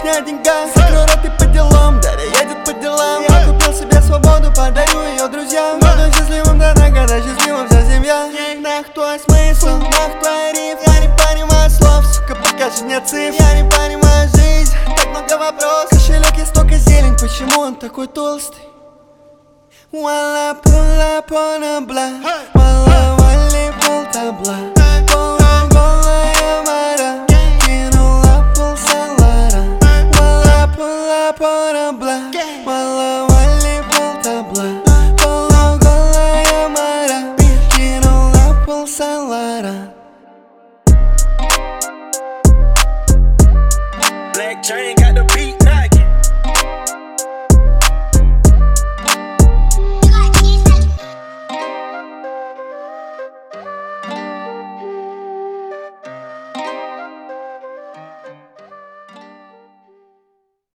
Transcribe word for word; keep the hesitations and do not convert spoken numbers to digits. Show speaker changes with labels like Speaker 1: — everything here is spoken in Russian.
Speaker 1: не о деньгах. Закрой рот и по делам, Дарья едет по делам. Я купил себе свободу, подарю ее друзьям. Буду счастливым до дна, когда счастлива вся семья. Нахуй смысл, нахуй риф. Я не понимаю слов, сука, покажи мне цифр. Я не понимаю жизнь, так много вопросов. Кошелек есть столько зелень, почему он такой толстый? While I pull up on a block, while I pull табла.